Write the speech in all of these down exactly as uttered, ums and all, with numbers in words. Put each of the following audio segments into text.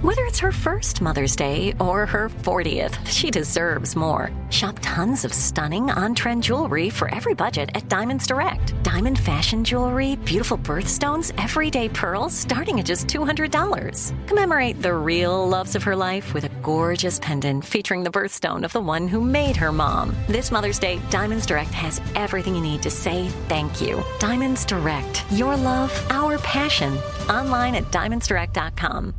Whether it's her first Mother's Day or her fortieth, she deserves more. Shop tons of stunning on-trend jewelry for every budget at Diamonds Direct. Diamond fashion jewelry, beautiful birthstones, everyday pearls starting at just two hundred dollars. Commemorate the real loves of her life with a gorgeous pendant featuring the birthstone of the one who made her mom. This Mother's Day, Diamonds Direct has everything you need to say thank you. Diamonds Direct. Your love, our passion. Online at diamonds direct dot com.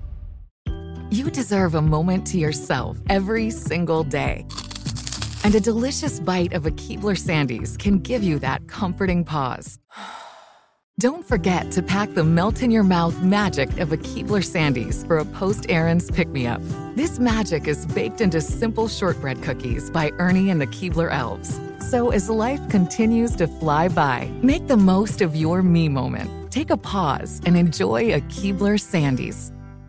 You deserve a moment to yourself every single day. And a delicious bite of a Keebler Sandies can give you that comforting pause. Don't forget to pack the melt-in-your-mouth magic of a Keebler Sandies for a post-errands pick-me-up. This magic is baked into simple shortbread cookies by Ernie and the Keebler Elves. So as life continues to fly by, make the most of your me moment. Take a pause and enjoy a Keebler Sandies.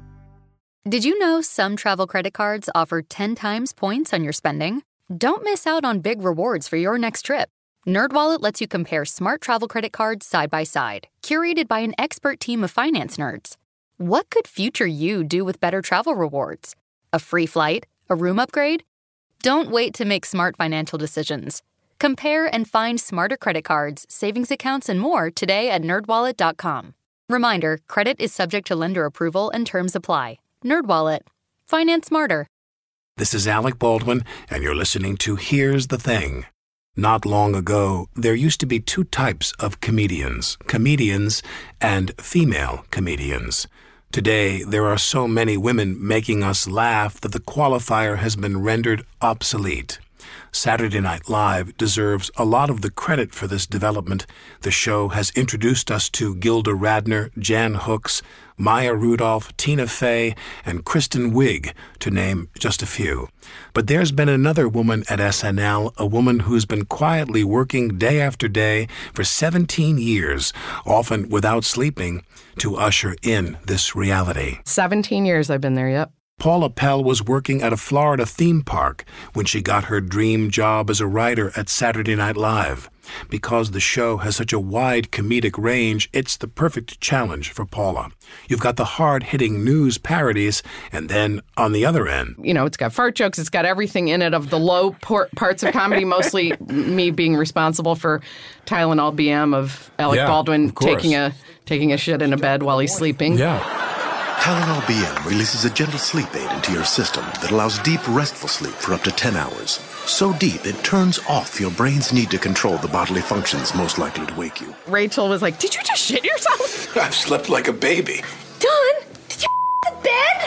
Did you know some travel credit cards offer ten times points on your spending? Don't miss out on big rewards for your next trip. NerdWallet lets you compare smart travel credit cards side by side, curated by an expert team of finance nerds. What could future you do with better travel rewards? A free flight? A room upgrade? Don't wait to make smart financial decisions. Compare and find smarter credit cards, savings accounts, and more today at nerd wallet dot com. Reminder, credit is subject to lender approval and terms apply. NerdWallet. Finance smarter. This is Alec Baldwin, and you're listening to Here's the Thing. Not long ago, there used to be two types of comedians, comedians and female comedians. Today, there are so many women making us laugh that the qualifier has been rendered obsolete. Saturday Night Live deserves a lot of the credit for this development. The show has introduced us to Gilda Radner, Jan Hooks, Maya Rudolph, Tina Fey, and Kristen Wiig, to name just a few. But there's been another woman at S N L, a woman who's been quietly working day after day for seventeen years, often without sleeping, to usher in this reality. seventeen years I've been there, yep. Paula Pell was working at a Florida theme park when she got her dream job as a writer at Saturday Night Live. Because the show has such a wide comedic range, it's the perfect challenge for Paula. You've got the hard-hitting news parodies, and then on the other end... You know, it's got fart jokes, it's got everything in it of the low por- parts of comedy, mostly me being responsible for Tylenol B M of Alec yeah, Baldwin of course. taking a taking a shit in a bed while he's sleeping. Yeah. Tylenol B M releases a gentle sleep aid into your system that allows deep, restful sleep for up to ten hours. So deep, it turns off your brain's need to control the bodily functions most likely to wake you. Rachel was like, did you just shit yourself? I've slept like a baby. Don, did you the bed?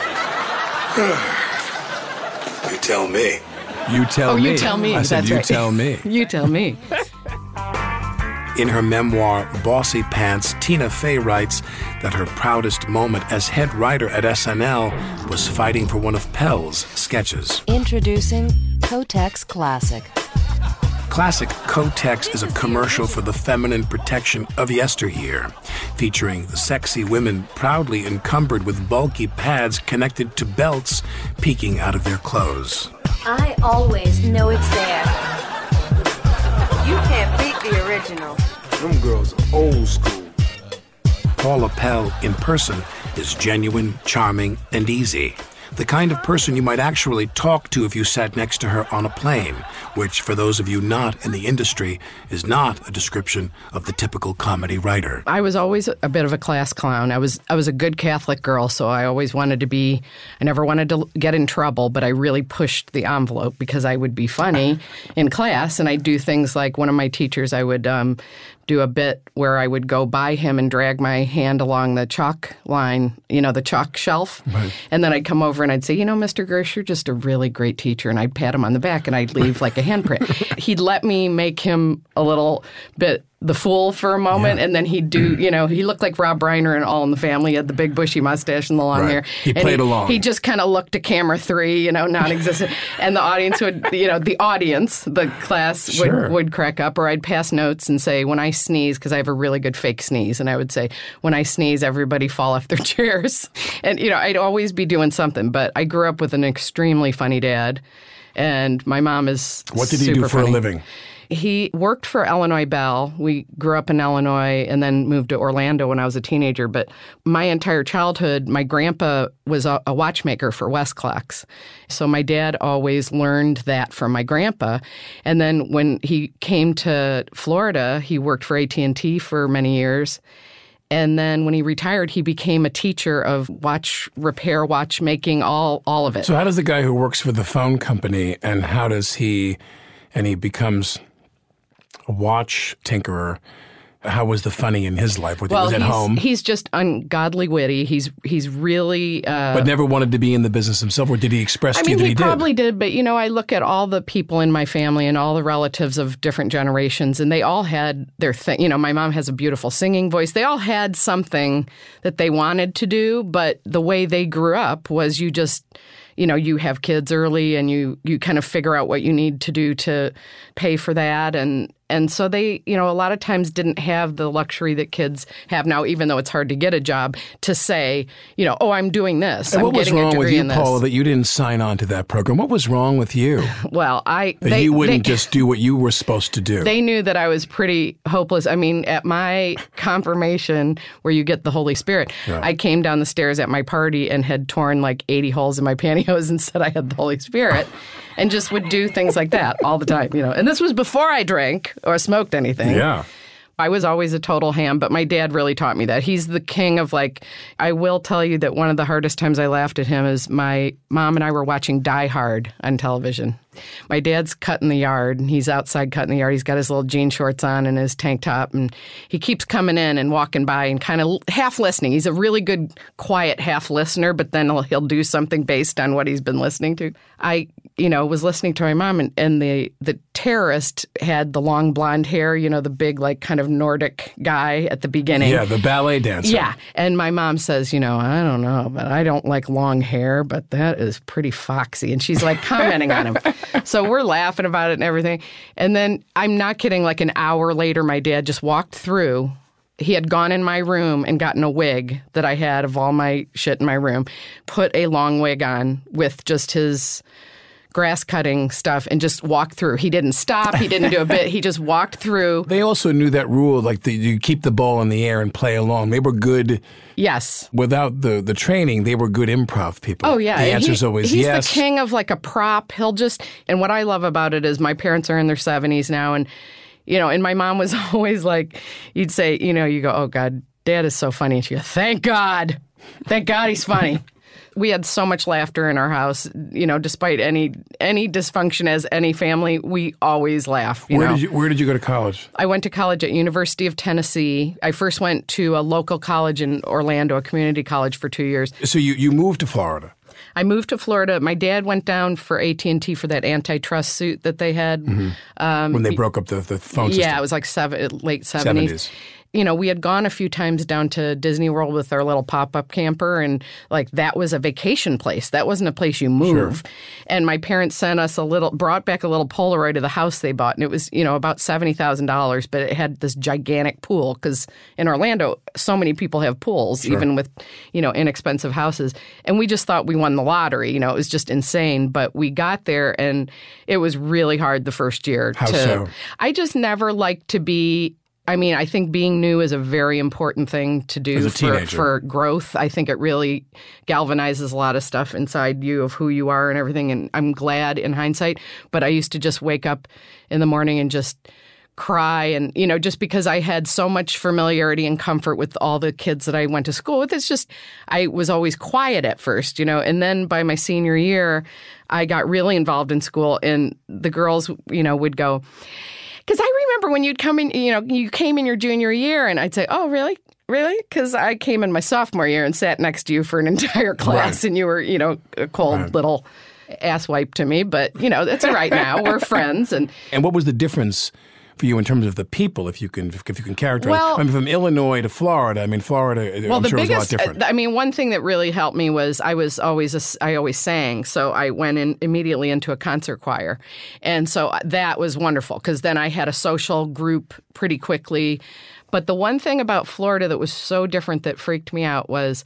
You tell me. You tell oh, me. you tell me. I said, That's you right. tell me. You tell me. In her memoir, Bossy Pants, Tina Fey writes that her proudest moment as head writer at S N L was fighting for one of Pell's sketches. Introducing Kotex Classic. Classic Kotex is a commercial for the feminine protection of yesteryear, featuring sexy women proudly encumbered with bulky pads connected to belts peeking out of their clothes. I always know it's there. You can't beat the original. Them girls are old school. Paula Pell in person is genuine, charming, and easy. The kind of person you might actually talk to if you sat next to her on a plane, which, for those of you not in the industry, is not a description of the typical comedy writer. I was always a bit of a class clown. I was I was a good Catholic girl, so I always wanted to be, I never wanted to get in trouble, but I really pushed the envelope because I would be funny in class, and I'd do things like one of my teachers, I would um, do a bit where I would go by him and drag my hand along the chalk line, you know, the chalk shelf, right. And then I'd come over and I'd say, you know, Mister Gersh, you're just a really great teacher, and I'd pat him on the back and I'd leave like a handprint. He'd let me make him a little bit the fool for a moment, yeah. And then he'd do, you know, he looked like Rob Reiner in All in the Family. He had the big bushy mustache and the long right. hair. He and played he, along. He just kind of looked to camera three, you know, non-existent. And the audience would, you know, the audience, the class sure. would, would crack up, or I'd pass notes and say, when I sneeze, because I have a really good fake sneeze, and I would say, when I sneeze, everybody fall off their chairs. And, you know, I'd always be doing something. But I grew up with an extremely funny dad, and my mom is What did he super do for funny. a living? He worked for Illinois Bell. We grew up in Illinois and then moved to Orlando when I was a teenager. But my entire childhood, my grandpa was a, a watchmaker for Westclox. So my dad always learned that from my grandpa. And then when he came to Florida, he worked for A T and T for many years. And then when he retired, he became a teacher of watch repair, watchmaking, all all of it. So how does the guy who works for the phone company, and how does he, and he becomes a watch tinkerer, how was the funny in his life? Was, well, was at he's, home? He's just ungodly witty. He's he's really... Uh, but never wanted to be in the business himself, or did he express I to mean, you that he, he did? probably did, but, you know, I look at all the people in my family and all the relatives of different generations, and they all had their thing. You know, my mom has a beautiful singing voice. They all had something that they wanted to do, but the way they grew up was you just... You know, you have kids early and you, you kind of figure out what you need to do to pay for that. And and so they, you know, a lot of times didn't have the luxury that kids have now, even though it's hard to get a job, to say, you know, oh, I'm doing this. And I'm what was getting wrong a degree with you, in this. Paula, that you didn't sign on to that program? What was wrong with you? Well, I... That they, you wouldn't they, just do what you were supposed to do. They knew that I was pretty hopeless. I mean, at my confirmation, where you get the Holy Spirit, yeah. I came down the stairs at my party and had torn like eighty holes in my pantyhose and said I had the Holy Spirit, and just would do things like that all the time, you know. And this was before I drank or smoked anything. Yeah. I was always a total ham, but my dad really taught me that. He's the king of, like, I will tell you that one of the hardest times I laughed at him is my mom and I were watching Die Hard on television. My dad's cutting the yard, and he's outside cutting the yard. He's got his little jean shorts on and his tank top, and he keeps coming in and walking by and kind of half listening. He's a really good, quiet half listener, but then he'll, he'll do something based on what he's been listening to. I, you know, was listening to my mom, and, and the, the terrorist had the long blonde hair, you know, the big, like, kind of Nordic guy at the beginning. Yeah, the ballet dancer. Yeah, and my mom says, you know, I don't know, but I don't like long hair, but that is pretty foxy. And she's, like, commenting on him. So we're laughing about it and everything. And then, I'm not kidding, like an hour later, my dad just walked through. He had gone in my room and gotten a wig that I had of all my shit in my room, put a long wig on with just his grass cutting stuff, and just walked through. He didn't stop. He didn't do a bit. He just walked through. They also knew that rule, like the, you keep the ball in the air and play along. They were good. Yes. Without the, the training, they were good improv people. Oh, yeah. The answer's he, always he's yes. He's the king of, like, a prop. He'll just, and what I love about it is my parents are in their seventies now, and, you know, and my mom was always like, you'd say, you know, you go, oh, God, Dad is so funny. And she goes, thank God. Thank God he's funny. We had so much laughter in our house, you know, despite any any dysfunction as any family, we always laugh. You where know? did you Where did you go to college? I went to college at University of Tennessee. I first went to a local college in Orlando, a community college, for two years. So you, you moved to Florida. I moved to Florida. My dad went down for A T and T for that antitrust suit that they had. Mm-hmm. Um, when they broke up the, the phone system. Yeah, it was like seven, late seventies. seventies. You know, we had gone a few times down to Disney World with our little pop-up camper, and, like, that was a vacation place. That wasn't a place you move. Sure. And my parents sent us a little, brought back a little Polaroid of the house they bought, and it was, you know, about seventy thousand dollars, but it had this gigantic pool, because in Orlando, so many people have pools, Sure. even with, you know, inexpensive houses. And we just thought we won the lottery. You know, it was just insane. But we got there, and it was really hard the first year. How to, so? I just never liked to be... I mean, I think being new is a very important thing to do As a for, teenager. for growth. I think it really galvanizes a lot of stuff inside you of who you are and everything. And I'm glad in hindsight. But I used to just wake up in the morning and just cry. And, you know, just because I had so much familiarity and comfort with all the kids that I went to school with, it's just, I was always quiet at first, you know. And then by my senior year, I got really involved in school. And the girls, you know, would go... Because I remember when you'd come in, you know, you came in your junior year, and I'd say, oh, really? Really? Because I came in my sophomore year and sat next to you for an entire class, Right. and you were, you know, a cold Right. little asswipe to me. But, you know, that's all right now. We're friends. And And what was the difference for you in terms of the people, if you can if you can characterize? Well- I mean, from Illinois to Florida, I mean, Florida, well, I'm the sure biggest, was a lot different. I mean, one thing that really helped me was I was always, a, I always sang. So I went in immediately into a concert choir. And so that was wonderful, because then I had a social group pretty quickly. But the one thing about Florida that was so different that freaked me out was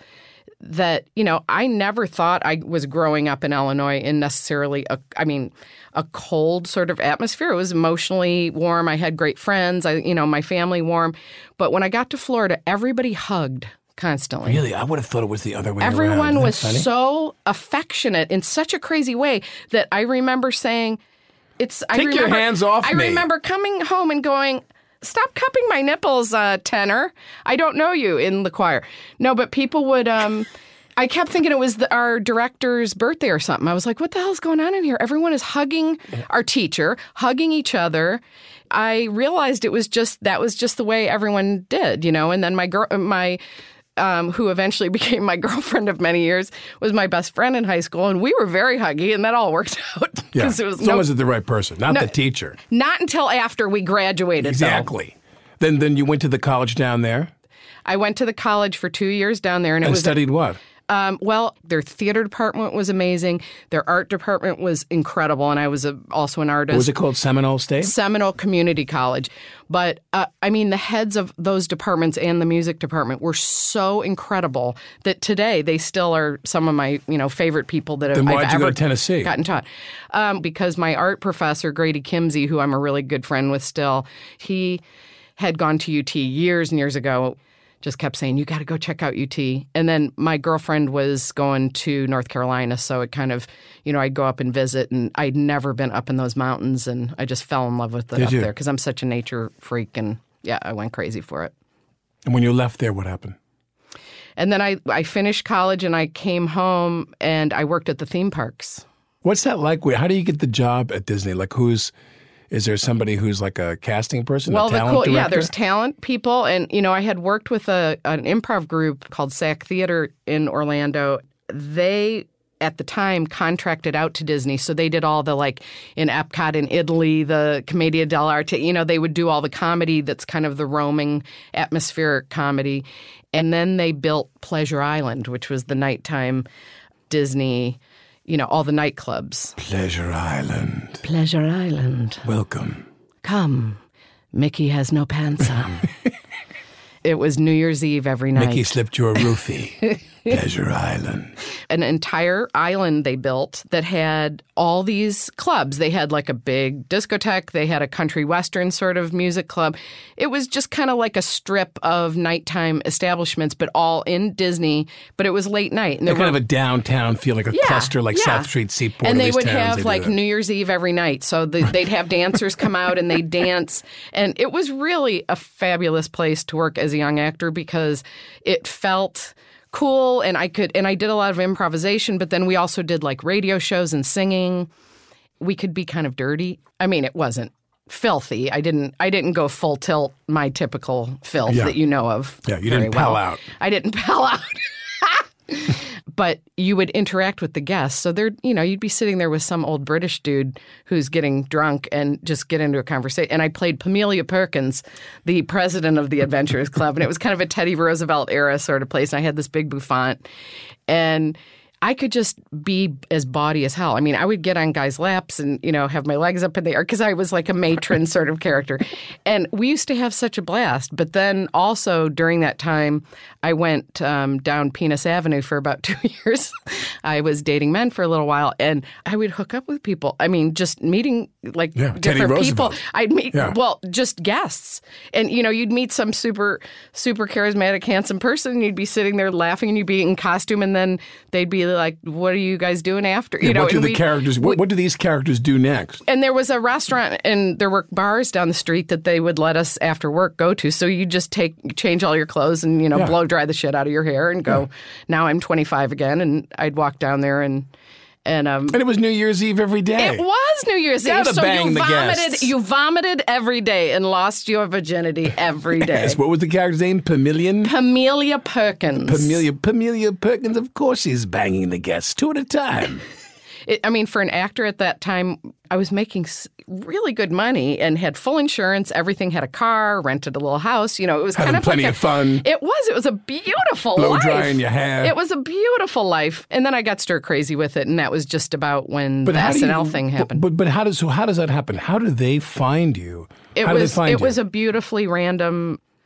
that, you know, I never thought I was growing up in Illinois in necessarily, a, I mean, a cold sort of atmosphere. It was emotionally warm. I had great friends, I, you know, my family warm. But when I got to Florida, everybody hugged constantly. Really? I would have thought it was the other way Everyone around. was Isn't that funny? so affectionate in such a crazy way that I remember saying, it's, I Take your remember, hands off I me. remember coming home and going, stop cupping my nipples, uh, tenor. I don't know you in the choir. No, but people would, um, I kept thinking it was the, our director's birthday or something. I was like, what the hell's going on in here? Everyone is hugging our teacher, hugging each other. I realized it was just, that was just the way everyone did, you know, and then my girl, my, Um, who eventually became my girlfriend of many years, was my best friend in high school, and we were very huggy, and that all worked out. Yeah, it was as no, long as it's the right person, not no, the teacher. Not until after we graduated, Exactly. Though. Then then you went to the college down there? I went to the college for two years down there. And, it and was studied a, what? Um, well, their theater department was amazing. Their art department was incredible, and I was a, also an artist. What was it called? Seminole State? Seminole Community College. But, uh, I mean, the heads of those departments and the music department were so incredible that today they still are some of my, you know, favorite people that then I've why'd you ever go to Tennessee? gotten taught. Um, because my art professor, Grady Kimsey, who I'm a really good friend with still, he had gone to U T years and years ago, just kept saying, you got to go check out U T. And then my girlfriend was going to North Carolina, so it kind of, you know, I'd go up and visit, and I'd never been up in those mountains, and I just fell in love with it Did up you? there because I'm such a nature freak, and yeah, I went crazy for it. And when you left there, what happened? And then I, I finished college, and I came home, and I worked at the theme parks. What's that like? How do you get the job at Disney? Like, who's... Is there somebody who's like a casting person, well, a talent the cool, director? yeah, there's talent people. And, you know, I had worked with a an improv group called S A C Theater in Orlando. They, at the time, contracted out to Disney. So they did all the, like, in Epcot in Italy, the Commedia dell'arte. You know, they would do all the comedy that's kind of the roaming atmospheric comedy. And then they built Pleasure Island, which was the nighttime Disney, you know, all the nightclubs. Pleasure Island. Pleasure Island. Welcome. Come. Mickey has no pants on. It was New Year's Eve every night. Mickey slipped your roofie. Pleasure Island. An entire island they built that had all these clubs. They had like a big discotheque. They had a country western sort of music club. It was just kind of like a strip of nighttime establishments, but all in Disney. But it was late night. And They're there kind were, of a downtown feel, like a yeah, cluster, like yeah. South Street, Seaport. And all they these would towns, have they do like that. New Year's Eve every night. So the, they'd have dancers come out and they'd dance. And it was really a fabulous place to work as a young actor because it felt cool, and I could, and I did a lot of improvisation, but then we also did like radio shows and singing. We could be kind of dirty. I mean, it wasn't filthy. I didn't, I didn't go full tilt, my typical filth Yeah. that you know of. Yeah, you very didn't pal well. out. I didn't pal out. But you would interact with the guests. So there, you know, you'd be sitting there with some old British dude who's getting drunk and just get into a conversation. And I played Pamelia Perkins, the president of the Adventurers Club. And it was kind of a Teddy Roosevelt era sort of place. And I had this big bouffant. And I could just be as bawdy as hell. I mean, I would get on guys' laps and, you know, have my legs up in the air because I was like a matron sort of character. And we used to have such a blast. But then also during that time, I went um, down Penis Avenue for about two years. I was dating men for a little while, and I would hook up with people. I mean, just meeting like Yeah, Teddy different people. Roosevelt. I'd meet, Yeah. well, just guests. And, you know, you'd meet some super, super charismatic, handsome person, and you'd be sitting there laughing, and you'd be in costume, and then they'd be like, what are you guys doing after? You Yeah, know, what do and the we- characters? What, what do these characters do next? and there was a restaurant and there were bars down the street that they would let us after work go to. So you just take, change all your clothes and, you know, Yeah. blow dry the shit out of your hair and go, now I'm twenty-five again. And I'd walk down there and, and, um, And it was New Year's Eve every day. it was New Year's Eve. Gotta So bang you the vomited, guests. you vomited every day and lost your virginity every day. Yes, what was the character's name? Pamelian? Pamelia Perkins. Pamelia, Pamelia Perkins, of course she's banging the guests, two at a time. It, I mean, for an actor at that time, I was making s- really good money and had full insurance. Everything, had a car, rented a little house. You know, it was Having kind of plenty like a, of fun. It was. It was a beautiful Blow life. drying your hair. It was a beautiful life. And then I got stir crazy with it, and that was just about when the how S do N L you- thing happened. But, but how does so how does that happen? How do they find you? it how do was they find it you? was a beautifully random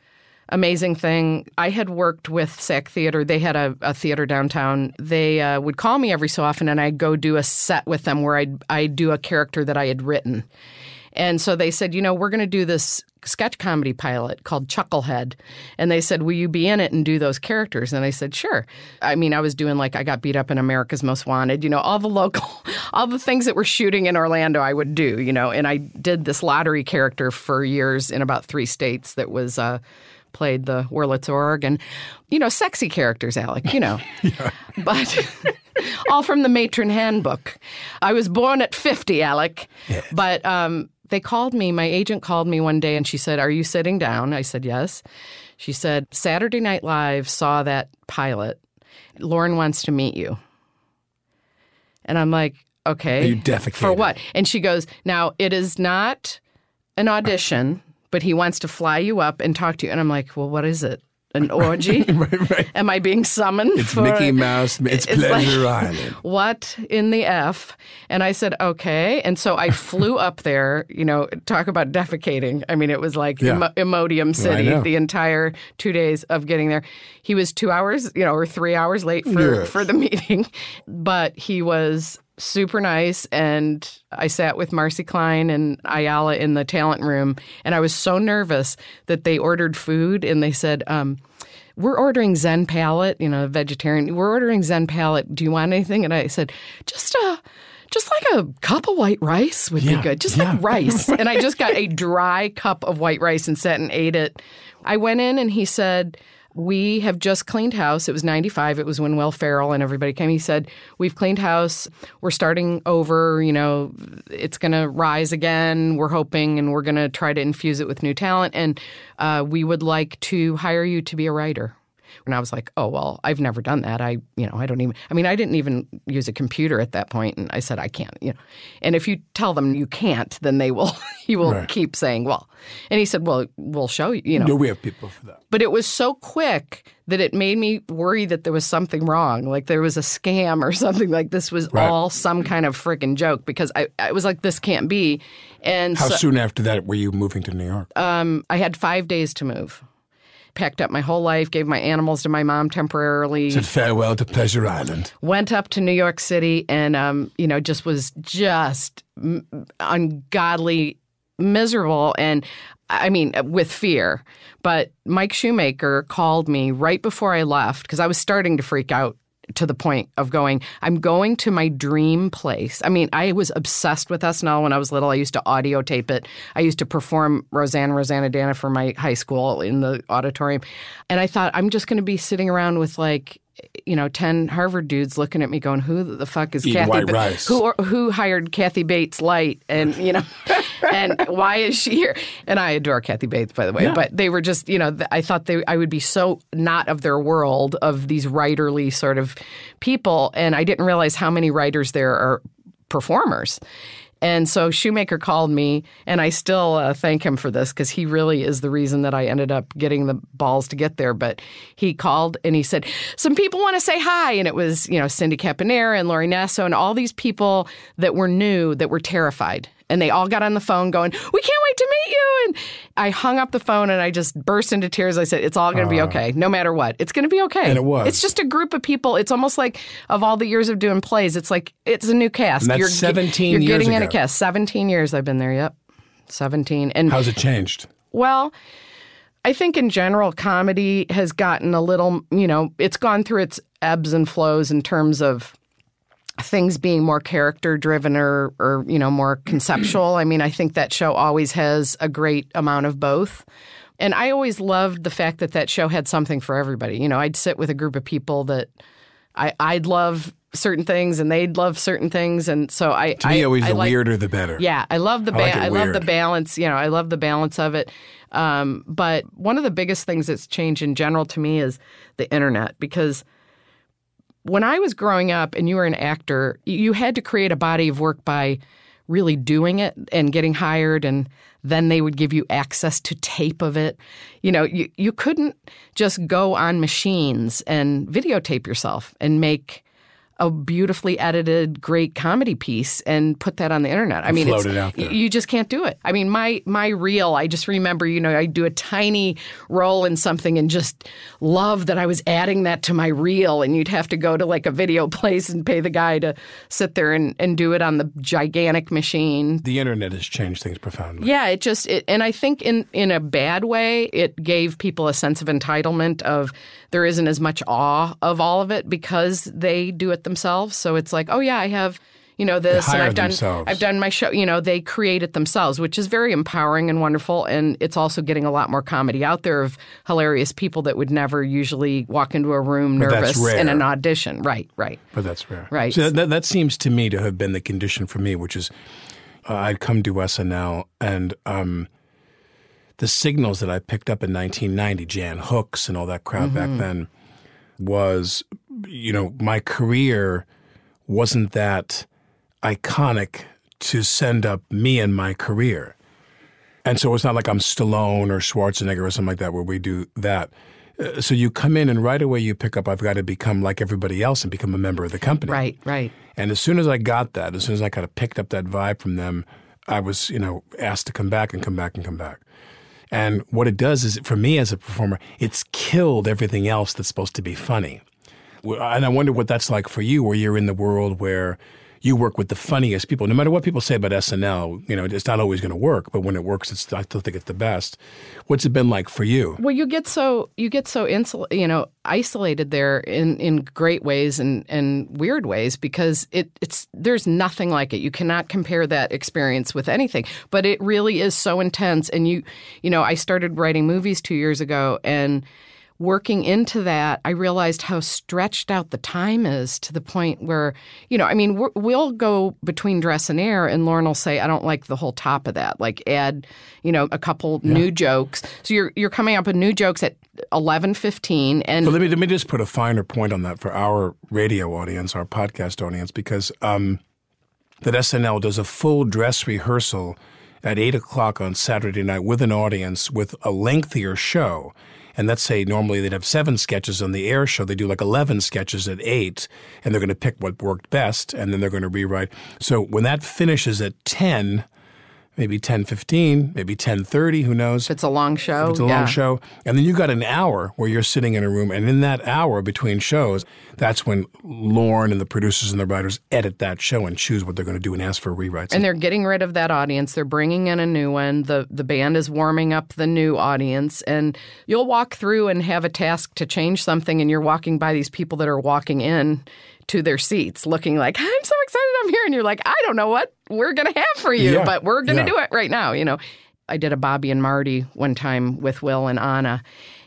amazing thing. I had worked with S A C Theater. They had a, a theater downtown. They uh, would call me every so often, and I'd go do a set with them where I'd, I'd do a character that I had written. And so they said, you know, we're going to do this sketch comedy pilot called Chucklehead. And they said, will you be in it and do those characters? And I said, sure. I mean, I was doing like I Got Beat Up in America's Most Wanted, you know, all the local, all the things that were shooting in Orlando I would do, you know. And I did this lottery character for years in about three states that was uh, played the Wurlitzer Oregon. You know, sexy characters, Alec, you know. Yeah. But all from the Matron Handbook. I was born at fifty, Alec. Yes. But um, they called me. My agent called me one day and she said, are you sitting down? I said, yes. She said, Saturday Night Live saw that pilot. Lauren wants to meet you. And I'm like, okay. Are you defecated? For what? And she goes, now, it is not an audition, but he wants to fly you up and talk to you. And I'm like, well, what is it? An orgy? right, right. Am I being summoned It's for... Mickey Mouse. It's, it's Pleasure like, Island. What in the F? And I said, okay. And so I flew up there, you know, talk about defecating. I mean, it was like Yeah. Im- Imodium City, know. the entire two days of getting there. He was two hours, you know, or three hours late for, Yes. for the meeting. But he was super nice. And I sat with Marcy Klein and Ayala in the talent room. And I was so nervous that they ordered food and they said, um, we're ordering Zen Palette, you know, vegetarian. We're ordering Zen Palette. Do you want anything? And I said, just a, just like a cup of white rice would Yeah, be good. Just yeah. like rice. And I just got a dry cup of white rice and sat and ate it. I went in and he said, we have just cleaned house. It was ninety-five. It was when Will Ferrell and everybody came. He said, we've cleaned house. We're starting over. You know, it's going to rise again. We're hoping, and we're going to try to infuse it with new talent. And uh, we would like to hire you to be a writer. And I was like, oh, well, I've never done that. I, you know, I don't even, I mean, I didn't even use a computer at that point. And I said, I can't, you know. And if you tell them you can't, then they will, you will Right. keep saying, well. And he said, well, we'll show you, you know. No, we have people for that. But it was so quick that it made me worry that there was something wrong, like there was a scam or something, like this was Right. all some kind of freaking joke, because I, I was like, this can't be. And How so, soon after that were you moving to New York? um, I had five days to move. Packed up my whole life, gave my animals to my mom temporarily. Said farewell to Pleasure Island. Went up to New York City and, um, you know, just was just m- ungodly miserable. And I mean, with fear. But Mike Shoemaker called me right before I left because I was starting to freak out to the point of going, I'm going to my dream place. I mean, I was obsessed with S N L when I was little. I used to audio tape it. I used to perform Roseanne, Rosanna Dana for my high school in the auditorium. And I thought, I'm just going to be sitting around with like, you know, ten Harvard dudes looking at me going, who the fuck is Eating Kathy? white Ba- rice. Who who hired Kathy Bates Light? And, you know, and why is she here? And I adore Kathy Bates, by the way. Yeah. But they were just, you know, I thought they I would be so not of their world, of these writerly sort of people. And I didn't realize how many writers there are performers. And so Shoemaker called me, and I still uh, thank him for this because he really is the reason that I ended up getting the balls to get there. But he called and he said, some people want to say hi. And it was, you know, Cindy Caponera and Lori Nasso and all these people that were new that were terrified. And they all got on the phone going, we can't wait to meet you. And I hung up the phone and I just burst into tears. I said, it's all going to be okay, no matter what. It's going to be okay. And it was. It's just a group of people. It's almost like of all the years of doing plays, it's like it's a new cast. And that's you're, seventeen you're years getting in a ago. cast. seventeen years I've been there, yep. seventeen. And How's it changed? well, I think in general, comedy has gotten a little, you know, it's gone through its ebbs and flows in terms of things being more character-driven or, or, you know, more conceptual. I mean, I think that show always has a great amount of both. And I always loved the fact that that show had something for everybody. You know, I'd sit with a group of people that I, I'd love certain things and they'd love certain things. And so I... To me, I, always I the like, weirder the better. Yeah, I love the I like ba- it I love the weird. balance. You know, I love the balance of it. Um, but one of the biggest things that's changed in general to me is the internet, because when I was growing up and you were an actor, you had to create a body of work by really doing it and getting hired, and then they would give you access to tape of it. You know, you, you couldn't just go on machines and videotape yourself and make a beautifully edited, great comedy piece and put that on the internet. I mean, float it's, it out there. You just can't do it. I mean, my my reel, I just remember, you know, I do a tiny roll in something and just love that I was adding that to my reel, and you'd have to go to like a video place and pay the guy to sit there and, and do it on the gigantic machine. The internet has changed things profoundly. Yeah, it just, it, and I think in, in a bad way, it gave people a sense of entitlement of there isn't as much awe of all of it because they do it themselves. So it's like, oh yeah, I have, you know, this, They and hire I've done, themselves. I've done my show. You know, they create it themselves, which is very empowering and wonderful. And it's also getting a lot more comedy out there of hilarious people that would never usually walk into a room But that's nervous in rare. an audition. Right, right. But that's rare. Right. So that, that seems to me to have been the condition for me, which is uh, I'd come to S N L and um, the signals that I picked up in nineteen ninety, Jan Hooks and all that crowd Mm-hmm. back then, was, you know, my career wasn't that iconic to send up me and my career. And so it's not like I'm Stallone or Schwarzenegger or something like that where we do that. Uh, so you come in and right away you pick up, I've got to become like everybody else and become a member of the company. Right, right. And as soon as I got that, as soon as I kind of picked up that vibe from them, I was, you know, asked to come back and come back and come back. And what it does is, for me as a performer, it's killed everything else that's supposed to be funny. And I wonder what that's like for you, where you're in the world where you work with the funniest people. No matter what people say about S N L, you know, it's not always going to work, but when it works, it's, I still think it's the best. What's it been like for you? Well, you get so you get so insul- you know, isolated there in, in great ways and, and weird ways because it it's there's nothing like it. You cannot compare that experience with anything. But it really is so intense. And you you know, I started writing movies two years ago, and working into that, I realized how stretched out the time is to the point where, you know, I mean, we're, we'll go between dress and air, and Lauren will say, I don't like the whole top of that. Like add, you know, a couple yeah. new jokes. So you're you're coming up with new jokes at eleven fifteen. And but let me let me just put a finer point on that for our radio audience, our podcast audience, because um, that S N L does a full dress rehearsal at eight o'clock on Saturday night with an audience with a lengthier show. And let's say normally they'd have seven sketches on the air show. They do like eleven sketches at eight, and they're going to pick what worked best, and then they're going to rewrite. So when that finishes at ten, maybe ten fifteen, maybe ten thirty, who knows? If it's a long show. If it's a yeah. long show. And then you got an hour where you're sitting in a room, and in that hour between shows, that's when Lauren and the producers and the writers edit that show and choose what they're going to do and ask for rewrites. And they're getting rid of that audience. They're bringing in a new one. The the band is warming up the new audience. And you'll walk through and have a task to change something, and you're walking by these people that are walking in to their seats looking like, I'm so excited I'm here. And you're like, I don't know what we're going to have for you, yeah. but we're going to yeah. do it right now. You know, I did a Bobby and Marty one time with Will and Anna,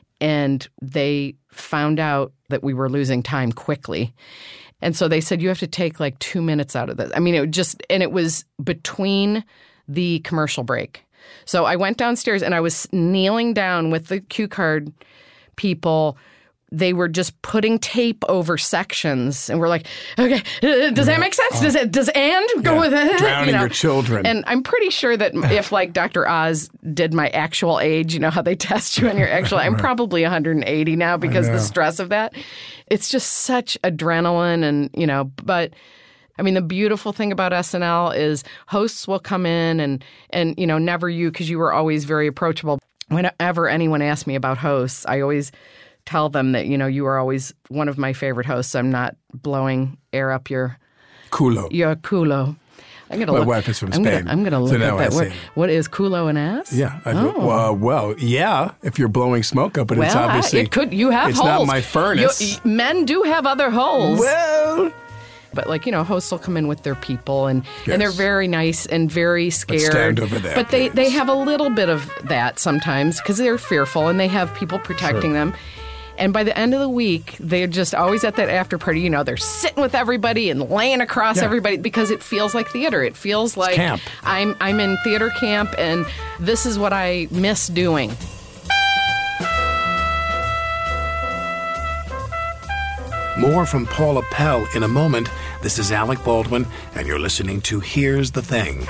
and they found out that we were losing time quickly. And so they said, you have to take like two minutes out of this. I mean, it just, and it was between the commercial break. So I went downstairs and I was kneeling down with the cue card people. They were just putting tape over sections, and we're like, okay, does that make sense? Does it, does and go yeah. with it? Drowning you know? your children. And I'm pretty sure that if like Doctor Oz did my actual age, you know how they test you on your actual, I'm probably one hundred eighty now because the stress of that. It's just such adrenaline and, you know, but I mean, the beautiful thing about S N L is hosts will come in and, and you know, never you, because you were always very approachable. Whenever anyone asks me about hosts, I always tell them that, you know, you are always one of my favorite hosts. I'm not blowing air up your culo. Your culo. I'm gonna My look, wife is from I'm Spain. Gonna, I'm going to look so at now that I word. see. What is culo and ass? Yeah. I oh. do, uh, well, yeah, if you're blowing smoke up, but well, it's obviously it could. You have it's holes. not my furnace. You, men do have other holes. Well. But, like, you know, hosts will come in with their people, and, Yes. and they're very nice and very scared. But stand over there, But they, please. they have a little bit of that sometimes because they're fearful, and they have people protecting Sure. them. And by the end of the week, they're just always at that after party. You know, they're sitting with everybody and laying across Yeah. everybody because it feels like theater. It feels like camp. I'm I'm in theater camp, and this is what I miss doing. More from Paula Pell in a moment. This is Alec Baldwin, and you're listening to Here's the Thing.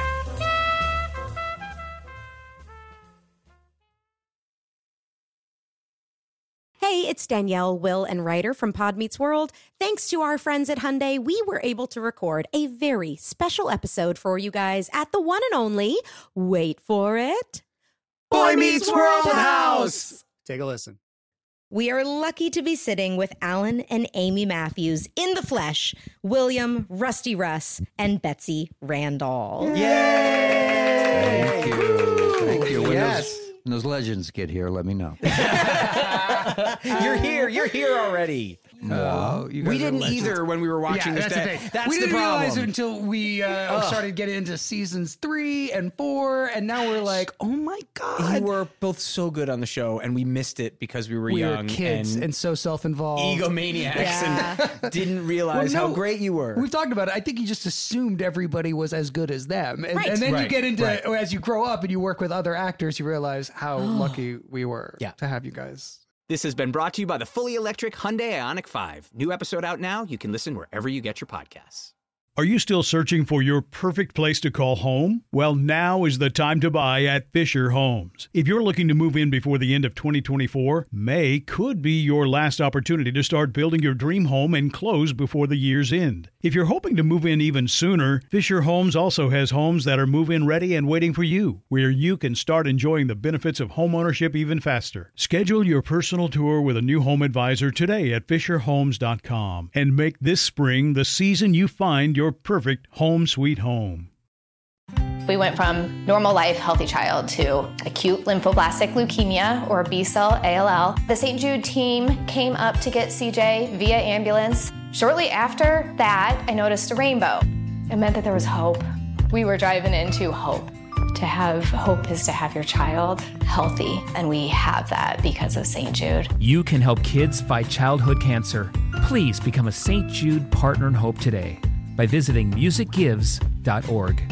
Hey, it's Danielle, Will, and Ryder from Pod Meets World. Thanks to our friends at Hyundai, we were able to record a very special episode for you guys at the one and only, wait for it, Boy Meets World House. Take a listen. We are lucky to be sitting with Alan and Amy Matthews in the flesh, William, Rusty Russ, and Betsy Randall. Yay! Thank you. Thank you. When, Yes. those, when those legends get here, let me know. You're here. You're here already. No, you guys we are didn't legends. either when we were watching Yeah, this. that's the day. thing. That's we the didn't problem. realize it until we uh, Ugh. started getting into seasons three and four, and now we're like, oh my god, You were both so good on the show, and we missed it because we were we young were kids and, and, so self-involved, egomaniacs, Yeah. and didn't realize Well, no, how great you were. We've talked about it. I think you just assumed everybody was as good as them, and, Right. and then Right, you get into right. as you grow up and you work with other actors, you realize how lucky we were Yeah. to have you guys. This has been brought to you by the fully electric Hyundai Ioniq five. New episode out now. You can listen wherever you get your podcasts. Are you still searching for your perfect place to call home? Well, now is the time to buy at Fisher Homes. If you're looking to move in before the end of twenty twenty-four, May could be your last opportunity to start building your dream home and close before the year's end. If you're hoping to move in even sooner, Fisher Homes also has homes that are move-in ready and waiting for you, where you can start enjoying the benefits of homeownership even faster. Schedule your personal tour with a new home advisor today at fisher homes dot com and make this spring the season you find your perfect home sweet home. We went from normal life, healthy child to acute lymphoblastic leukemia, or B-cell A L L. The Saint Jude team came up to get C J via ambulance. Shortly after that, I noticed a rainbow. It meant that there was hope. We were driving into hope. To have hope is to have your child healthy, and we have that because of Saint Jude. You can help kids fight childhood cancer. Please become a Saint Jude Partner in Hope today by visiting music gives dot org.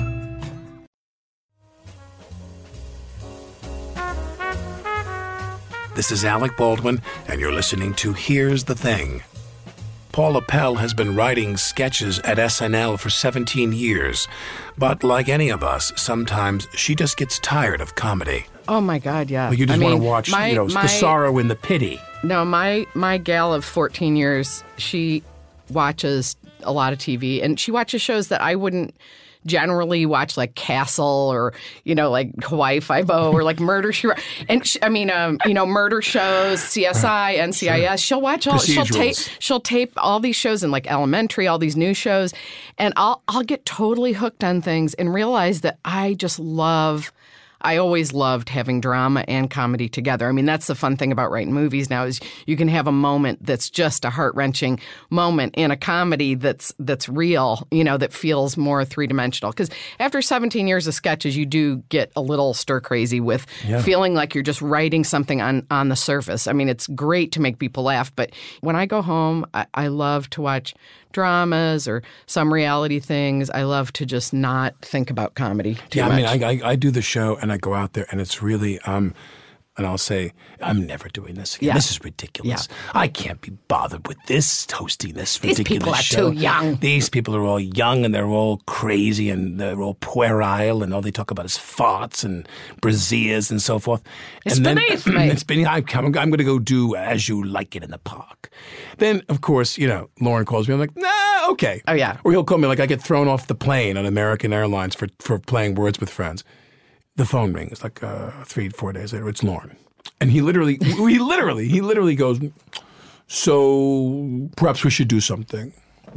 This is Alec Baldwin, and you're listening to Here's the Thing. Paula Pell has been writing sketches at S N L for seventeen years, but like any of us, sometimes she just gets tired of comedy. Oh my God, yeah. Like you just I want mean, to watch, my, you know, my, the sorrow and the pity. No, my my gal of fourteen years, she watches a lot of T V, and she watches shows that I wouldn't generally watch, like Castle or, you know, like Hawaii Five-O or like Murder, She Wrote. And she, I mean, um, you know, murder shows, C S I, N C I S. Sure. She'll watch all, she'll tape, she'll tape all these shows in like Elementary, all these new shows, and I'll I'll get totally hooked on things and realize that I just love. I always loved having drama and comedy together. I mean, that's the fun thing about writing movies now is you can have a moment that's just a heart-wrenching moment in a comedy that's that's real, you know, that feels more three-dimensional. Because after seventeen years of sketches, you do get a little stir-crazy with Yeah. feeling like you're just writing something on, on the surface. I mean, it's great to make people laugh, but when I go home, I, I love to watch dramas or some reality things. I love to just not think about comedy too yeah, much. I mean, I, I I do the show and I go out there and it's really um, and I'll say I'm never doing this again. Yeah. This is ridiculous. I can't be bothered with this hosting this These ridiculous people are show. too young. These people are all young and they're all crazy and they're all puerile and all they talk about is farts and braziers and so forth. It's and beneath me. It's beneath. I'm, I'm going to go do As You Like It in the Park. Then of course, you know, Lauren calls me. I'm like, nah, okay. Oh yeah. Or he'll call me like I get thrown off the plane on American Airlines for, for playing Words with Friends. The phone rings like uh, three, four days later. It's Lauren. And he literally, he literally, he literally goes, so perhaps we should do something.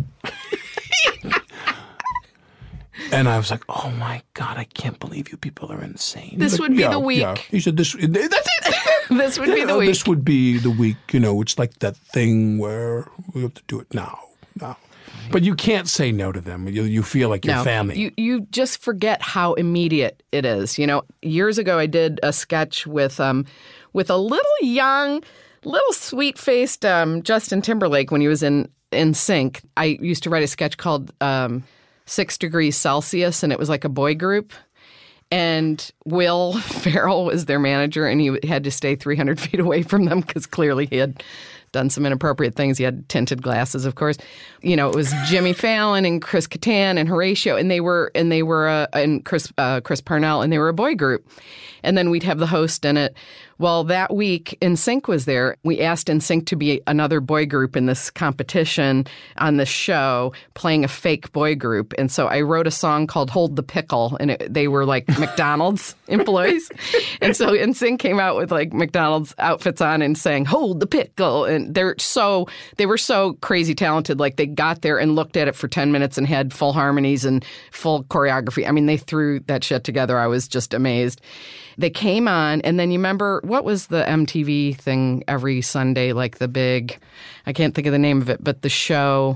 And I was like, oh my God, I can't believe you people are insane. This He's would like, be yeah, the week. Yeah. He said, this, that's it. This would be You the know, week. This would be the week, you know, it's like that thing where we have to do it now, now. But you can't say no to them. You, you feel like your No, family. You you just forget how immediate it is. You know, years ago I did a sketch with um with a little young, little sweet faced um, Justin Timberlake when he was in in Sync. I used to write a sketch called um, Six Degrees Celsius, and it was like a boy group. And Will Ferrell was their manager, and he had to stay three hundred feet away from them because clearly he had done some inappropriate things. He had tinted glasses, of course. You know, it was Jimmy Fallon and Chris Kattan and Horatio, and they were and they were uh, and Chris uh, Chris Parnell, and they were a boy group. And then we'd have the host in it Well, that week, N Sync was there. We asked N Sync to be another boy group in this competition on the show, playing a fake boy group. And so I wrote a song called Hold the Pickle, and it, they were like McDonald's employees. And so N Sync came out with like McDonald's outfits on and sang, Hold the Pickle. And they're so, they were so crazy talented. Like they got there and looked at it for ten minutes and had full harmonies and full choreography. I mean, they threw that shit together. I was just amazed. They came on, and then you remember, what was the M T V thing every Sunday, like the big, I can't think of the name of it, but the show,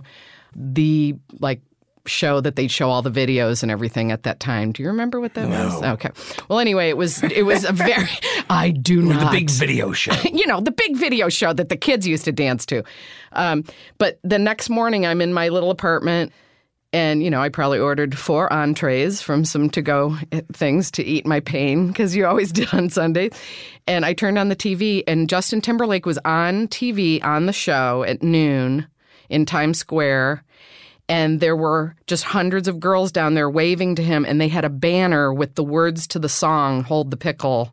the like show that they'd show all the videos and everything at that time. Do you remember what that No. was? Okay. Well, anyway, it was it was a very, I do Or not. the big video show. You know, the big video show that the kids used to dance to. Um, but the next morning, I'm in my little apartment. And, you know, I probably ordered four entrees from some to-go things to eat my pain, because you always did on Sundays. And I turned on the T V, and Justin Timberlake was on T V on the show at noon in Times Square. And there were just hundreds of girls down there waving to him, and they had a banner with the words to the song, Hold the Pickle,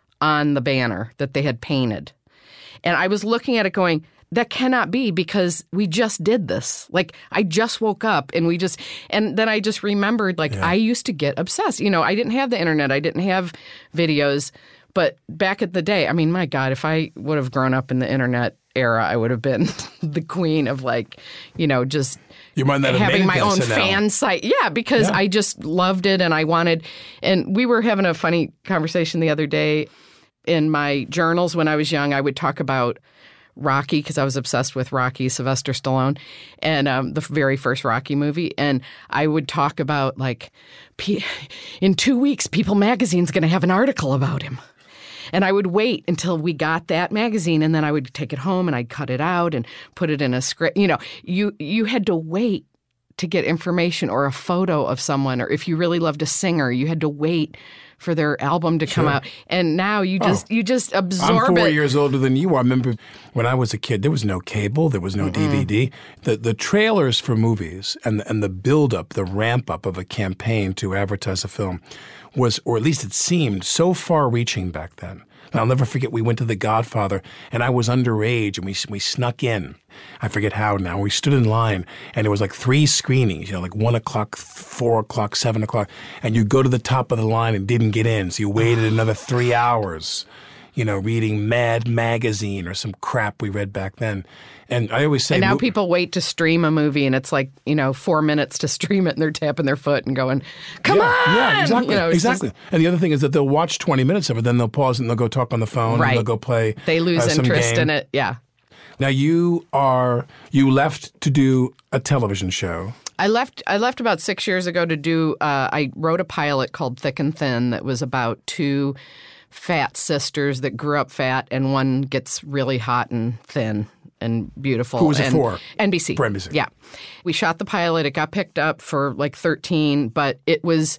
on the banner that they had painted. And I was looking at it going, that cannot be, because we just did this. Like, I just woke up and we just, and then I just remembered, like, Yeah. I used to get obsessed. You know, I didn't have the internet. I didn't have videos. But back at the day, I mean, my God, if I would have grown up in the internet era, I would have been the queen of, like, you know, just You might not have having made my it to own S N L. fan site. Yeah, because Yeah. I just loved it and I wanted, and we were having a funny conversation the other day. In my journals when I was young, I would talk about Rocky, because I was obsessed with Rocky, Sylvester Stallone, and um, the very first Rocky movie. And I would talk about, like, P- in two weeks, People Magazine's going to have an article about him. And I would wait until we got that magazine, and then I would take it home and I'd cut it out and put it in a script. You know, you you had to wait to get information or a photo of someone, or if you really loved a singer, you had to wait for their album to come Sure. out. And now you just Oh. you just absorb I'm four it. years older than you are. I remember when I was a kid, there was no cable, there was no D V D. The the trailers for movies and the, and the build up, the ramp up of a campaign to advertise a film was, or at least it seemed, so far reaching back then. And I'll never forget, we went to The Godfather, and I was underage, and we we snuck in. I forget how now. We stood in line, and it was like three screenings, you know, like one o'clock, four o'clock, seven o'clock, and you go to the top of the line and didn't get in, so you waited another three hours, you know, reading Mad Magazine or some crap we read back then. And I always say, And now mo- people wait to stream a movie, and it's like, you know, four minutes to stream it, and they're tapping their foot and going, come yeah, on! Yeah, exactly. You know, it's exactly. just- And the other thing is that they'll watch twenty minutes of it, then they'll pause and they'll go talk on the phone, Right. and they'll go play. they lose uh, some interest game. in it. Yeah. Now you are you left to do a television show. I left. I left about six years ago to do. Uh, I wrote a pilot called Thick and Thin that was about two fat sisters that grew up fat, and one gets really hot and thin and beautiful. Who was it and for? N B C. For N B C. Yeah, we shot the pilot. It got picked up for like thirteen, but it was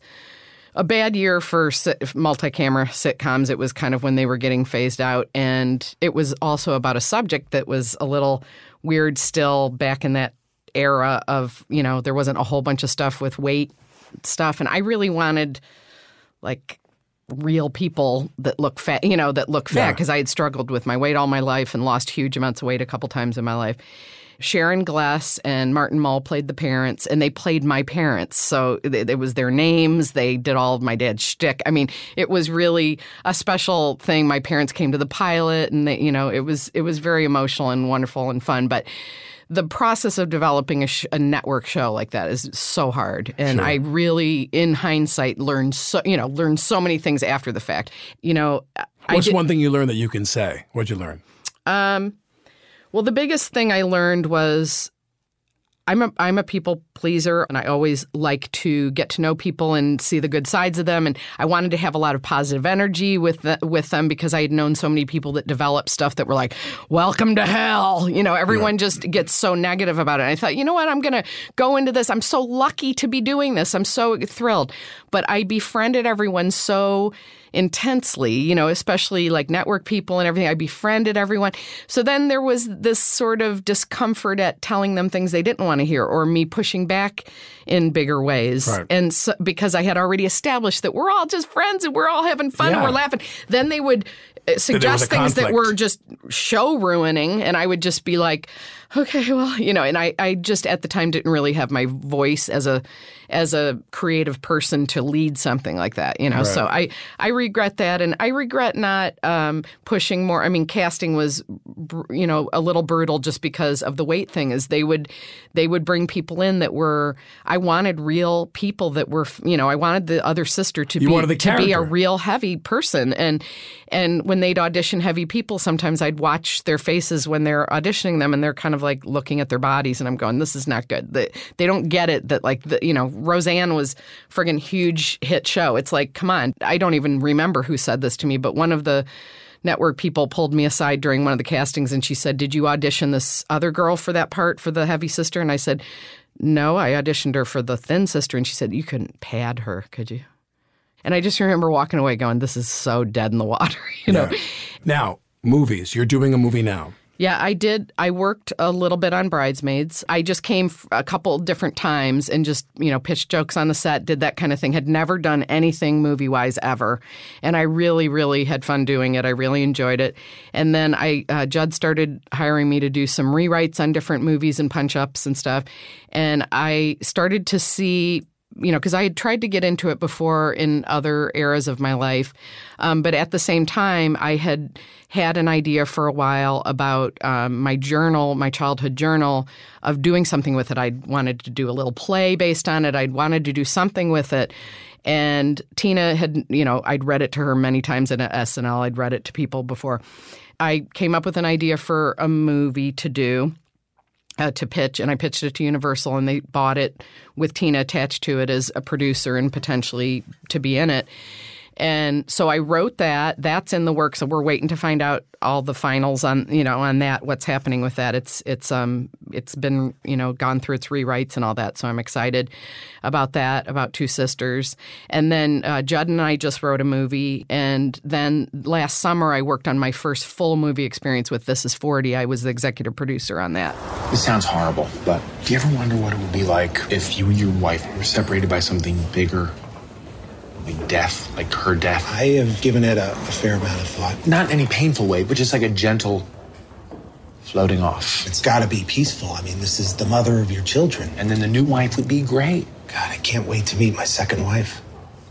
a bad year for sit- multi-camera sitcoms. It was kind of when they were getting phased out, and it was also about a subject that was a little weird still back in that era of, you know, there wasn't a whole bunch of stuff with weight stuff, and I really wanted like real people that look fat, you know, that look fat, Yeah. because I had struggled with my weight all my life and lost huge amounts of weight a couple times in my life. Sharon Gless and Martin Mull played the parents, and they played my parents. So it, it was their names. They did all of my dad's shtick. I mean, it was really a special thing. My parents came to the pilot, and they, you know, it was it was very emotional and wonderful and fun. But the process of developing a, sh- a network show like that is so hard, and Sure. I really, in hindsight, learned so you know learned so many things after the fact. You know, I What's did, one thing you learned that you can say? What'd you learn? um, well, the biggest thing I learned was I'm a I'm a people pleaser, and I always like to get to know people and see the good sides of them. And I wanted to have a lot of positive energy with the, with them, because I had known so many people that developed stuff that were like, "Welcome to hell." You know, everyone yeah. just gets so negative about it. And I thought, you know what, I'm going to go into this. I'm so lucky to be doing this. I'm so thrilled. But I befriended everyone so intensely, you know, especially like network people and everything. I befriended everyone. So then there was this sort of discomfort at telling them things they didn't want to hear or me pushing back in bigger ways. Right. And so, because I had already established that we're all just friends and we're all having fun Yeah. and we're laughing, then they would suggest things that conflict. were just show ruining, and I would just be like, okay, well, you know, and I, I just at the time didn't really have my voice as a as a creative person to lead something like that, you know. Right. So I, I regret that, and I regret not um, pushing more. I mean, casting was, br- you know, a little brutal just because of the weight thing. Is they would they would bring people in that were I wanted real people that were, you know, I wanted the other sister to You be wanted the to be a character. real heavy person, and and when they'd audition heavy people, sometimes I'd watch their faces when they're auditioning them, and they're kind of like looking at their bodies, and I'm going, this is not good. They, they don't get it that like the, you know, Roseanne was friggin' huge hit show. It's like, come on. I don't even remember who said this to me, but one of the network people pulled me aside during one of the castings, and she said, did you audition this other girl for that part, for the heavy sister? And I said, no, I auditioned her for the thin sister. And she said, you couldn't pad her, could you? And I just remember walking away going, this is so dead in the water, you know? Yeah. Now, movies. You're doing a movie now. Yeah, I did. I worked a little bit on Bridesmaids. I just came f- a couple different times and just, you know, pitched jokes on the set, did that kind of thing. Had never done anything movie-wise ever. And I really, really had fun doing it. I really enjoyed it. And then I uh, Judd started hiring me to do some rewrites on different movies and punch-ups and stuff. And I started to see, you know, because I had tried to get into it before in other eras of my life. Um, but at the same time, I had had an idea for a while about um, my journal, my childhood journal, of doing something with it. I wanted to do a little play based on it. I'd wanted to do something with it. And Tina had, you know, I'd read it to her many times in S N L. I'd read it to people before. I came up with an idea for a movie to do. Uh, to pitch, and I pitched it to Universal, and they bought it with Tina attached to it as a producer and potentially to be in it. And so I wrote that. That's in the works. So we're waiting to find out all the finals on, you know, on that. What's happening with that? It's it's um it's been, you know, gone through its rewrites and all that. So I'm excited about that. About Two Sisters, and then uh, Judd and I just wrote a movie. And then last summer I worked on my first full movie experience with This Is forty. I was the executive producer on that. This sounds horrible, but do you ever wonder what it would be like if you and your wife were separated by something bigger? Like death, like her death. I have given it a, a fair amount of thought. Not in any painful way, but just like a gentle floating off. It's got to be peaceful. I mean, this is the mother of your children. And then the new wife would be great. God, I can't wait to meet my second wife.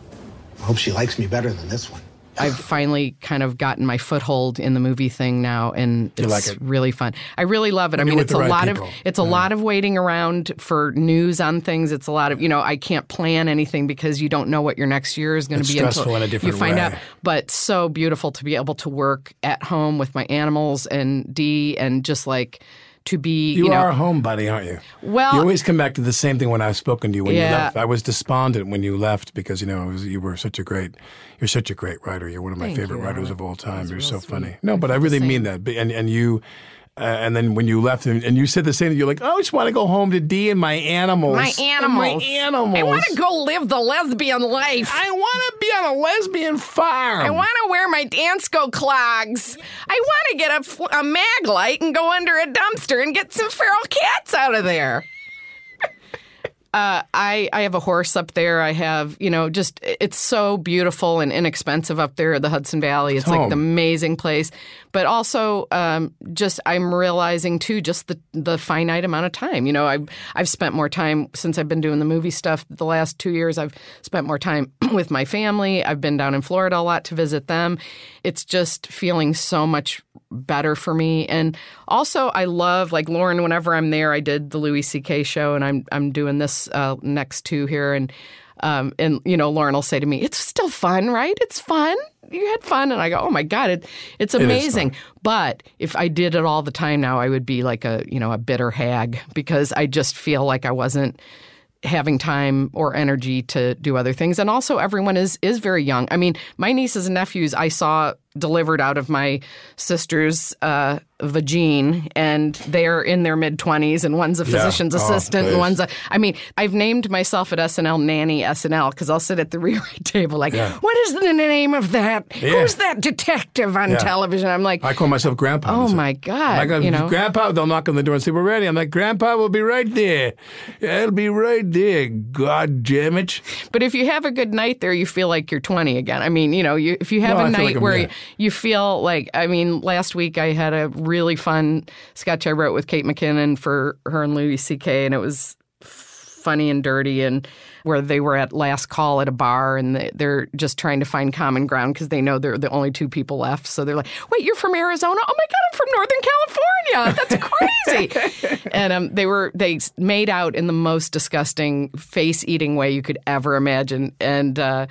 I hope she likes me better than this one. I've finally kind of gotten my foothold in the movie thing now, and You it's like it? really fun. I really love it. When I you're mean, with it's the a right lot people. of it's a Yeah. lot of waiting around for news on things. It's a lot of, you know, I can't plan anything because you don't know what your next year is going It's to be stressful until in a different you find way. out. But so beautiful to be able to work at home with my animals and Dee, and just like to be, You, you, know, are a homebody, aren't you? Well- you always come back to the same thing when I've spoken to you when you Yeah. left. I was despondent when you left because, you know, it was, you were such a great, you're such a great writer. You're one of my Thank favorite you, writers Alan. of all time. You're real so sweet. funny. No, but I really mean that. But- And and you, uh, and then when you left, and, and you said the same thing, you're like, oh, I just want to go home to Dee and my animals. my animals. My animals. I want to go live the lesbian life. I want to be on a lesbian farm. I want to wear my Dansko clogs. I want to get a, fl- a mag light and go under a dumpster and get some feral cats out of there. Uh, I, I have a horse up there. I have, you know, just, it's so beautiful and inexpensive up there at the Hudson Valley. It's like home. the amazing place. But also, um, just, I'm realizing too, just the, the finite amount of time. You know, I've, I've spent more time since I've been doing the movie stuff the last two years. I've spent more time with my family. I've been down in Florida a lot to visit them. It's just feeling so much better for me. And also, I love, like Lauren, whenever I'm there, I did the Louis C K show, and I'm I'm doing this uh, next two here. And, um, and you know, Lauren will say to me, it's still fun, right? It's fun. You had fun. And I go, oh, my God, it, it's It is amazing. fun. But if I did it all the time now, I would be like a, you know, a bitter hag, because I just feel like I wasn't having time or energy to do other things. And also, everyone is is very young. I mean, my nieces and nephews I saw delivered out of my sister's uh, Vagine, and they're in their mid-twenties, and one's a Yeah. physician's Oh, assistant, please. and one's a... I mean, I've named myself at S N L Nanny S N L, because I'll sit at the rewrite table like, Yeah. what is the name of that? Yeah. Who's that detective on Yeah. television? I'm like, I call myself Grandpa. oh That's it. my God. I got you know? Grandpa. They'll knock on the door and say, "We're ready." I'm like, "Grandpa will be right there. It'll be right there. God damn it!" But if you have a good night there, you feel like you're twenty again. I mean, you know, you, if you have Well, a I feel night like I'm- where yeah. you, you feel like, I mean, last week I had a really fun sketch I wrote with Kate McKinnon for her and Louis C K, and it was funny and dirty, and where they were at last call at a bar, and they- they're just trying to find common ground because they know they're the only two people left. So they're like, wait, you're from Arizona? Oh my God, I'm from Northern California. That's crazy. And um, they were they made out in the most disgusting face-eating way you could ever imagine. And uh,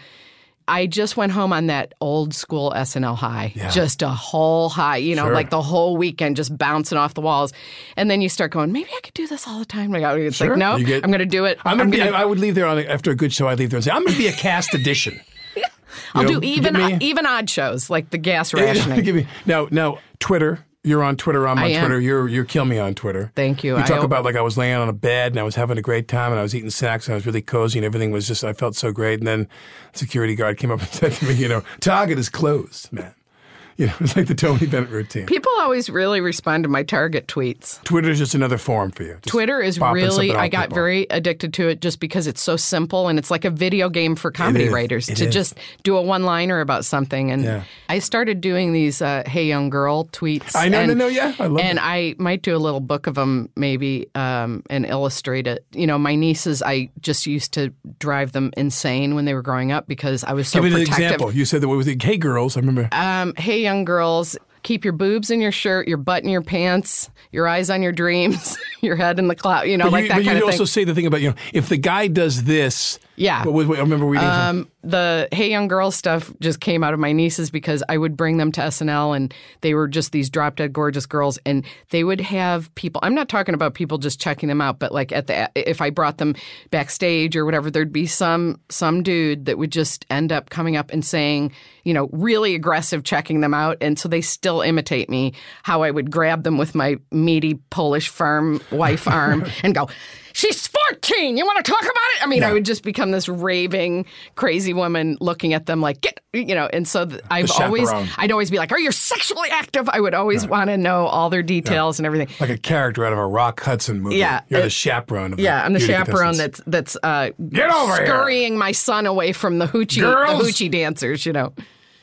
I just went home on that old school S N L high, Yeah. just a whole high, you know, Sure. like the whole weekend just bouncing off the walls. And then you start going, maybe I could do this all the time. Like, It's Sure. like, no, You get- I'm going to do it. I'm gonna be, gonna- I, I would leave there on a, after a good show. I'd leave there and say, "I'm going to be a cast addition." I'll You know, do even give me- even odd shows like the gas rationing. Give me now. Now Twitter. You're on Twitter. I'm on I am. Twitter. You're you're kill me on Twitter. Thank you. You I talk hope- about like I was laying on a bed and I was having a great time and I was eating snacks and I was really cozy and everything was just I felt so great. And then the security guard came up and said to me, you know, Target is closed, man. You know, it's like the Tony Bennett routine. People always really respond to my Target tweets. Twitter is just another forum for you. Just Twitter is popping really, something out I got people. very addicted to it just because it's so simple and it's like a video game for comedy is. writers It to is. just do a one liner about something. And Yeah. I started doing these uh, Hey Young Girl tweets. I know, and, no, no, yeah, I love And it. I might do a little book of them maybe um, and illustrate it. You know, my nieces, I just used to drive them insane when they were growing up because I was so Give me an protective. example. You said that what was it? Hey girls, I remember. Um, hey, young girls, keep your boobs in your shirt, your butt in your pants, your eyes on your dreams, your head in the cloud, you know, but like you, that but kind you of also thing. say the thing about, you know, if the guy does this. Yeah. What was, what, I remember reading. some- Um, the Hey Young Girls stuff just came out of my nieces because I would bring them to S N L and they were just these drop dead gorgeous girls and they would have people. I'm not talking about people just checking them out, but like at the if I brought them backstage or whatever, there'd be some some dude that would just end up coming up and saying, you know, really aggressive checking them out, and so they still imitate me how I would grab them with my meaty Polish farm wife arm and go, she's fourteen. You want to talk about it? I mean, Yeah. I would just become this raving, crazy woman looking at them like, get, you know, and so th- I've always, chaperone. I'd always be like, are you sexually active? I would always want to know all their details and everything. Like a character out of a Rock Hudson movie. Yeah, You're it- the chaperone of Yeah, the I'm the beauty chaperone contestants. that's, that's uh, Get over here. scurrying my son away from the hoochie, Girls. the hoochie dancers, you know.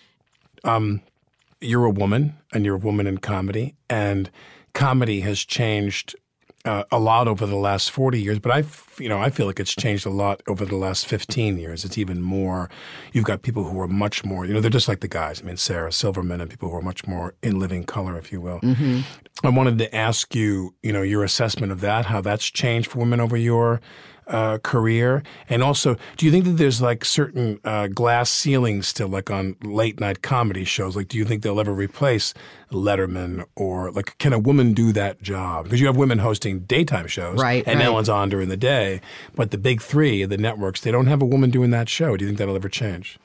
Um, you're a woman, and you're a woman in comedy, and comedy has changed uh, a lot over the last forty years. But I, f- you know, I feel like it's changed a lot over the last fifteen years. It's even more. You've got people who are much more. You know, they're just like the guys. I mean, Sarah Silverman and people who are much more in living color, if you will. Mm-hmm. I wanted to ask you, you know, your assessment of that, how that's changed for women over your uh, career, and also, do you think that there's like certain uh, glass ceilings still, like on late night comedy shows? Like, do you think they'll ever replace Letterman, or like, can a woman do that job? Because you have women hosting daytime shows, Right, And right. Ellen's on during the day, but the big three, the networks, they don't have a woman doing that show. Do you think that'll ever change?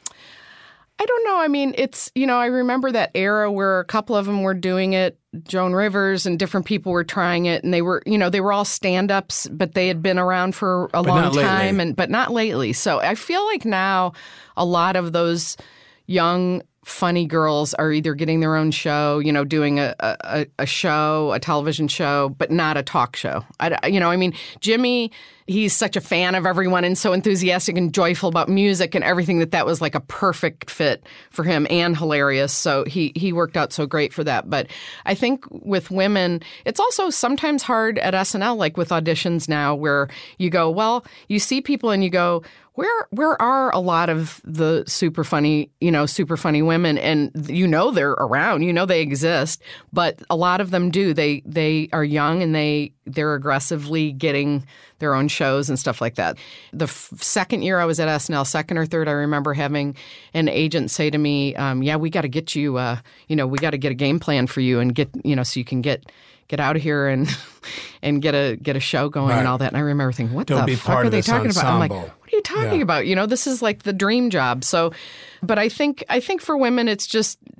I don't know. I mean, it's, you know, I remember that era where a couple of them were doing it. Joan Rivers and different people were trying it, and they were, you know, they were all stand-ups, but they had been around for a But long not lately. time, and but not lately. So I feel like now a lot of those young funny girls are either getting their own show, you know, doing a a, a show, a television show, but not a talk show. I, you know, I mean, Jimmy, he's such a fan of everyone and so enthusiastic and joyful about music and everything that that was like a perfect fit for him and hilarious. So he he worked out so great for that. But I think with women, it's also sometimes hard at S N L, like with auditions now, where you go, well, you see people and you go, Where where are a lot of the super funny, you know, super funny women? And you know they're around, you know they exist, but a lot of them do. They they are young and they they're aggressively getting their own shows and stuff like that. The f- second year I was at S N L, second or third, I remember having an agent say to me, um, "Yeah, we got to get you, uh, you know, we got to get a game plan for you and get, you know, so you can get." Get out of here and and get a get a show going Right. and all that. And I remember thinking, what Don't the be fuck part are of they this talking about? I'm like, ensemble. what are you talking Yeah. about? You know, this is like the dream job. So, but I think I think for women, it's just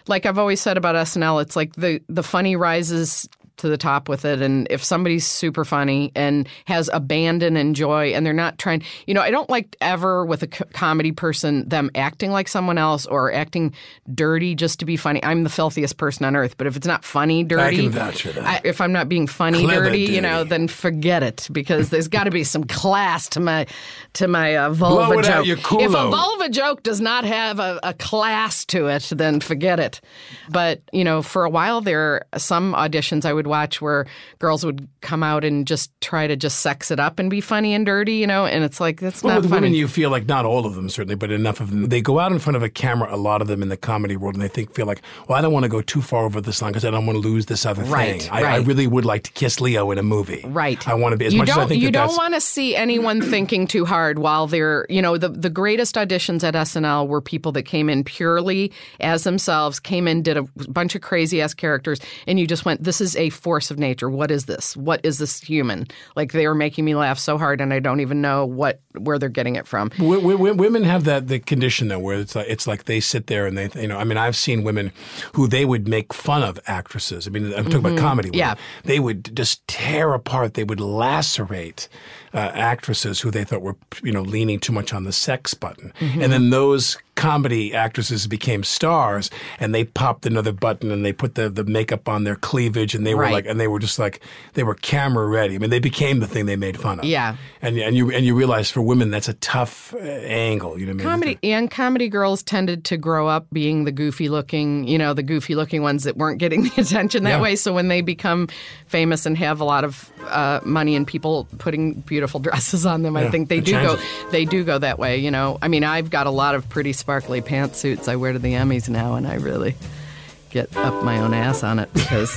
like I've always said about S N L, it's like the, the funny rises to the top with it. And if somebody's super funny and has abandon and joy and they're not trying, you know, I don't like ever with a co- comedy person, them acting like someone else or acting dirty just to be funny. I'm the filthiest person on earth, but if it's not funny, dirty, I can vouch for that. I, if I'm not being funny, Clever dirty, dirty. you know, then forget it, because there's got to be some class to my, to my uh, vulva Blow it joke. out your culo. If a vulva joke does not have a, a class to it, then forget it. But, you know, for a while there, some auditions I would watch where girls would come out and just try to just sex it up and be funny and dirty, you know, and it's like, that's well, not with funny. women, you feel like not all of them certainly, but enough of them. They go out in front of a camera, a lot of them in the comedy world, and they think feel like, well, I don't want to go too far over this line because I don't want to lose this other Right, thing. I, right. I really would like to kiss Leo in a movie. Right. I want to be as you much don't, as I think you that don't that's, want to see anyone thinking too hard while they're, you know, the, the greatest auditions at S N L were people that came in purely as themselves, came in, did a bunch of crazy ass characters, and you just went, this is a force of nature. What is this? What is this human? Like, they were making me laugh so hard, and I don't even know what where they're getting it from. W- w- women have that the condition though, where it's like, it's like they sit there and they, you know, I mean, I've seen women who they would make fun of actresses. I mean, I'm talking Mhm. about comedy. Women. Yeah. They would just tear apart. They would lacerate uh, actresses who they thought were, you know, leaning too much on the sex button, Mhm. and then those comedy actresses became stars, and they popped another button and they put the, the makeup on their cleavage, and they were Right. like, and they were just like, they were camera ready. I mean, they became the thing they made fun of. Yeah. And and you and you realize for women that's a tough uh, angle. You know what I mean? Comedy and comedy girls tended to grow up being the goofy looking, you know, the goofy looking ones that weren't getting the attention that Yeah. way. So when they become famous and have a lot of uh, money and people putting beautiful dresses on them, Yeah, I think they it do go changes. they do go that way. You know, I mean, I've got a lot of pretty sparkly pantsuits I wear to the Emmys now, and I really get up my own ass on it because.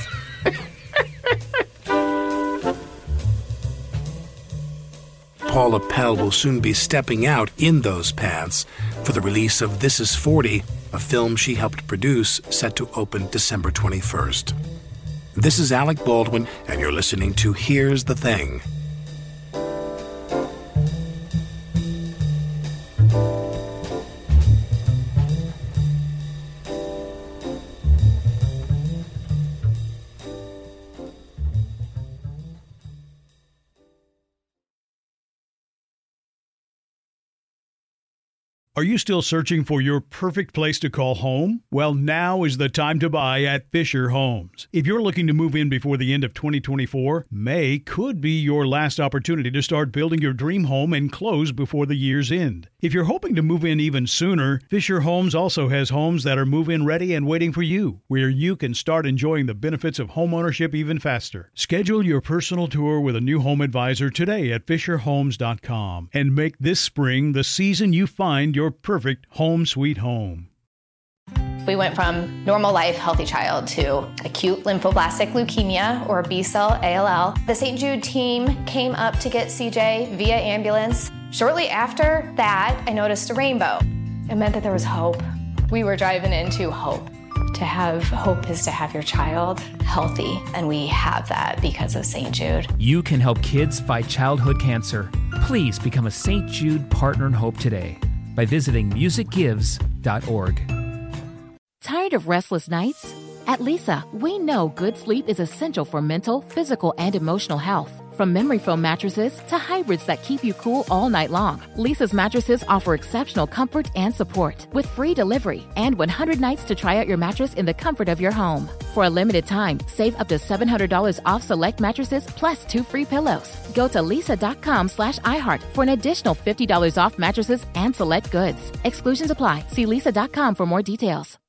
Paula Pell will soon be stepping out in those pants for the release of This Is forty, a film she helped produce, set to open December twenty-first. This is Alec Baldwin, and you're listening to Here's the Thing. Are you still searching for your perfect place to call home? Well, now is the time to buy at Fisher Homes. If you're looking to move in before the end of twenty twenty-four, May could be your last opportunity to start building your dream home and close before the year's end. If you're hoping to move in even sooner, Fisher Homes also has homes that are move-in ready and waiting for you, where you can start enjoying the benefits of homeownership even faster. Schedule your personal tour with a new home advisor today at fisher homes dot com and make this spring the season you find your perfect home sweet home. We went from normal life, healthy child to acute lymphoblastic leukemia, or B-cell A L L. The Saint Jude team came up to get C J via ambulance. Shortly after that, I noticed a rainbow. It meant that there was hope. We were driving into hope. To have hope is to have your child healthy, and we have that because of Saint Jude. You can help kids fight childhood cancer. Please become a Saint Jude Partner in Hope today by visiting music gives dot org. Tired of restless nights? At Leesa, we know good sleep is essential for mental, physical, and emotional health. From memory foam mattresses to hybrids that keep you cool all night long, Leesa's mattresses offer exceptional comfort and support with free delivery and one hundred nights to try out your mattress in the comfort of your home. For a limited time, save up to seven hundred dollars off select mattresses plus two free pillows. Go to leesa.com slash iHeart for an additional fifty dollars off mattresses and select goods. Exclusions apply. See leesa dot com for more details.